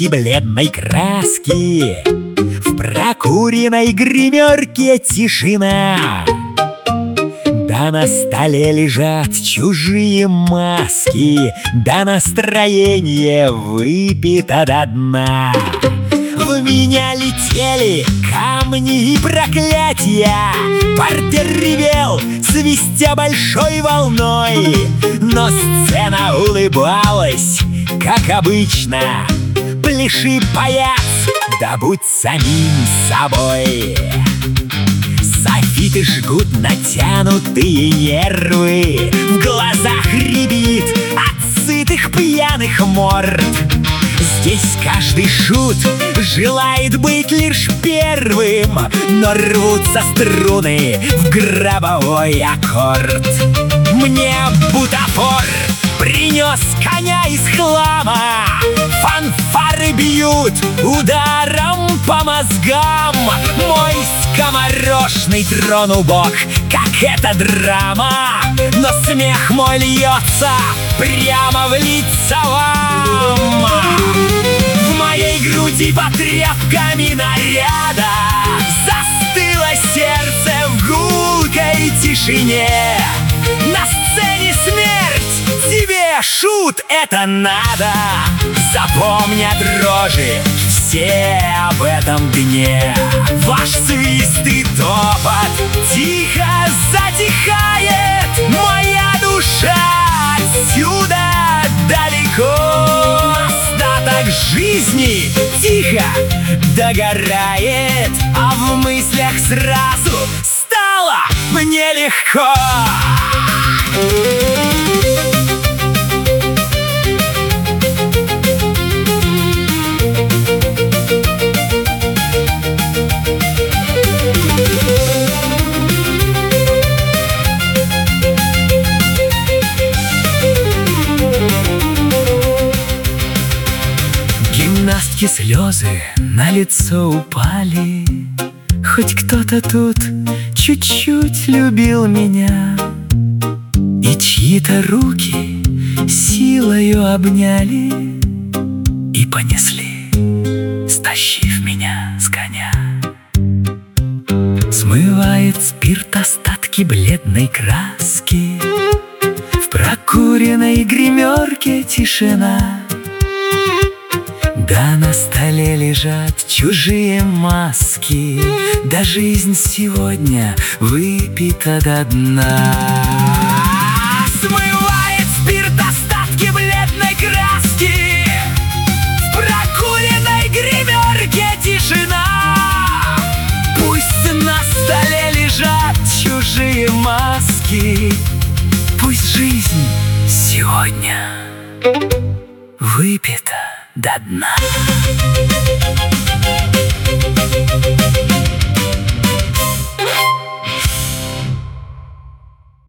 остатки бледной краски. В прокуренной гримерке тишина, да на столе лежат чужие маски, да настроение выпито до дна. В меня летели камни и проклятия, партер ревел, свистя большой волной, но сцена улыбалась, как обычно. Пляши, паяц, да будь самим собой. Софиты жгут натянутые нервы, в глазах рябит от сытых пьяных морд. Здесь каждый шут желает быть лишь первым, но рвутся струны в гробовой аккорд. Мне бутафор принес коня из хлама, фанфары бьют ударом по мозгам. Мой скоморошный трон убог, как эта драма, но смех мой льется прямо в лица вам. В моей груди под тряпками наряда застыло сердце в гулкой тишине. На сцене смерть, тебе, шут, это надо. Запомни дрожи все об этом дне. Ваш свист и топот тихо затихает. Моя душа отсюда далеко. Остаток жизни тихо догорает, а в мыслях сразу стало мне легко. Гимнастки слезы на лицо упали, хоть кто-то тут чуть-чуть любил меня. И чьи-то руки силою обняли и понесли, стащив меня с коня. Смывает спирт остатки бледной краски, в прокуренной гримерке тишина, да на столе лежат чужие маски, да жизнь сегодня выпита до дна. Смывает спирт остатки бледной краски, в прокуренной гримерке тишина. Пусть на столе лежат чужие маски, пусть жизнь сегодня выпита до дна.